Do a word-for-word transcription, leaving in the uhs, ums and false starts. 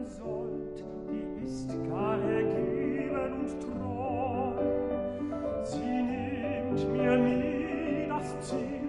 sollt, die ist gar ergeben und treu. Sie nimmt mir nie das Ziel,